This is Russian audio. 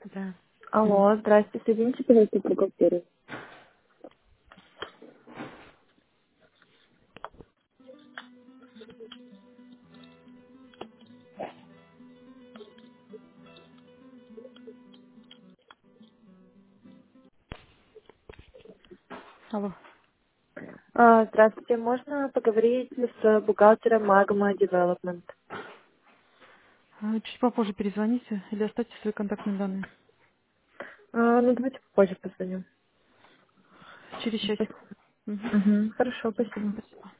Да. Алло, здрасте, соедините, пожалуйста, с бухгалтерией. Алло. Здравствуйте, можно поговорить с бухгалтером Magma Development? Чуть попозже перезвоните или оставьте свои контактные данные. Ну, давайте позже позвоню. Через часик. Спасибо. Мгм. Мгм, хорошо, спасибо. Спасибо.